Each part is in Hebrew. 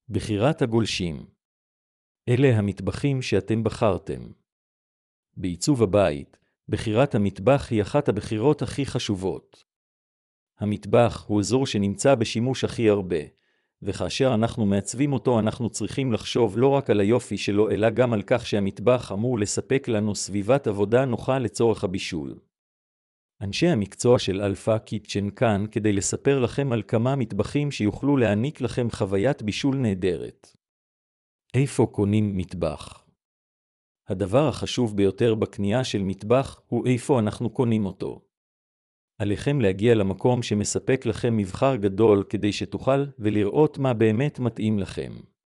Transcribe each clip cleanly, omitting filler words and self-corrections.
בחירת הגולשים. אלה המטבחים שאתם בחרתם. בעיצוב הבית, בחירת המטבח היא אחת הבחירות הכי חשובות. המטבח הוא אזור שנמצא בשימוש הכי הרבה, וכאשר אנחנו מעצבים אותו אנחנו צריכים לחשוב לא רק על היופי שלו אלא גם על כך שהמטבח אמור לספק לנו סביבת עבודה נוחה לצורך הבישול. אנשי המקצוע של אלפא קיצ'ן כאן כדי לספר לכם על כמה מטבחים שיוכלו להעניק לכם חוויית בישול נהדרת. איפה קונים מטבח? הדבר החשוב ביותר בקנייה של מטבח הוא איפה אנחנו קונים אותו. עליכם להגיע למקום שמספק לכם מבחר גדול כדי שתוכל ולראות מה באמת מתאים לכם.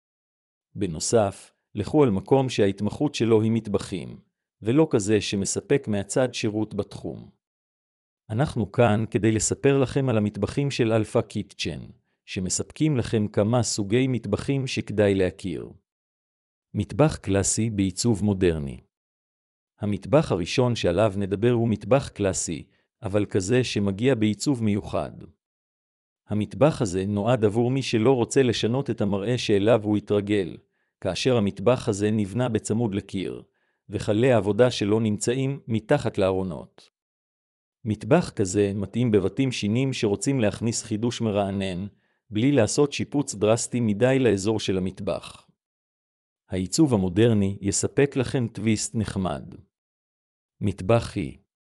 בנוסף, לכו על מקום שההתמחות שלו היא מטבחים, ולא כזה שמספק מהצד שירות בתחום. אנחנו כאן כדי לספר לכם על המטבחים של אלפא קיצ'ן, שמספקים לכם כמה סוגי מטבחים שכדאי להכיר. מטבח קלאסי בעיצוב מודרני. המטבח הראשון שעליו נדבר הוא מטבח קלאסי, אבל כזה שמגיע בעיצוב מיוחד. המטבח הזה נועד עבור מי שלא רוצה לשנות את המראה שאליו הוא התרגל, כאשר המטבח הזה נבנה בצמוד לקיר, וחלי העבודה שלו נמצאים מתחת לארונות. מטבח כזה מתאים בבתים שינים שרוצים להכניס חידוש מרענן, בלי לעשות שיפוץ דרסטי מדי לאזור של המטבח. העיצוב המודרני יספק לכם טוויסט נחמד. מטבח היא.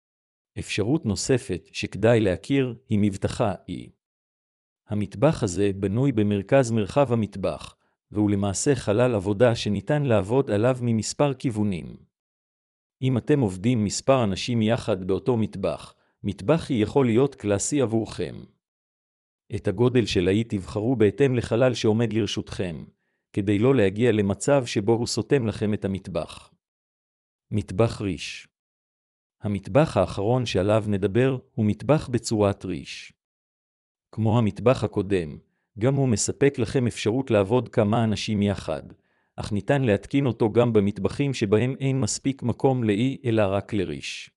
אפשרות נוספת שכדאי להכיר היא מבטחה היא. המטבח הזה בנוי במרכז מרחב המטבח, והוא למעשה חלל עבודה שניתן לעבוד עליו ממספר כיוונים. אם אתם עובדים מספר אנשים יחד באותו מטבח, מטבח היא יכול להיות קלאסי עבורכם. את הגודל של האי תבחרו בהתאם לחלל שעומד לרשותכם, כדי לא להגיע למצב שבו הוא סותם לכם את המטבח. מטבח ריש. המטבח האחרון שעליו נדבר הוא מטבח בצורת ריש. כמו המטבח הקודם, גם הוא מספק לכם אפשרות לעבוד כמה אנשים יחד, אך ניתן להתקין אותו גם במטבחים שבהם אין מספיק מקום לאי אלא רק לריש.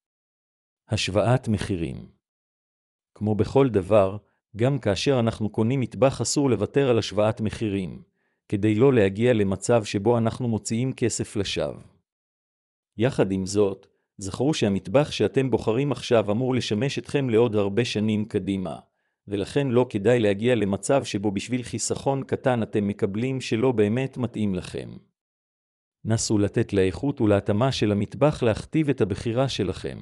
השוואת מחירים. כמו בכל דבר, גם כאשר אנחנו קונים מטבח אסור לוותר על השוואת מחירים, כדי לא להגיע למצב שבו אנחנו מוציאים כסף לשווא. יחד עם זאת, זכרו שהמטבח שאתם בוחרים עכשיו אמור לשמש אתכם לעוד הרבה שנים קדימה, ולכן לא כדאי להגיע למצב שבו בשביל חיסכון קטן אתם מקבלים שלא באמת מתאים לכם. נסו לתת לאיכות ולהתאמה של המטבח להכתיב את הבחירה שלכם.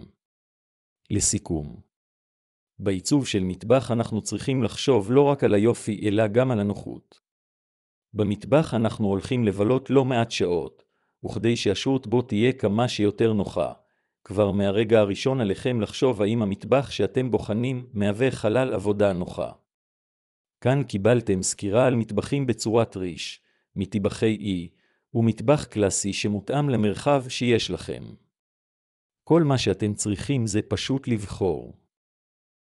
לסיכום. בעיצוב של מטבח אנחנו צריכים לחשוב לא רק על היופי אלא גם על הנוחות. במטבח אנחנו הולכים לבלות לא מעט שעות, וכדי שהשהות בו תהיה כמה שיותר נוחה. כבר מהרגע הראשון עליכם לחשוב האם המטבח שאתם בוחנים מהווה חלל עבודה נוחה. כאן קיבלתם סקירה על מטבחים בצורת ריש, מטבחי אי, ומטבח קלאסי שמותאם למרחב שיש לכם. כל מה שאתם צריכים זה פשוט לבחור.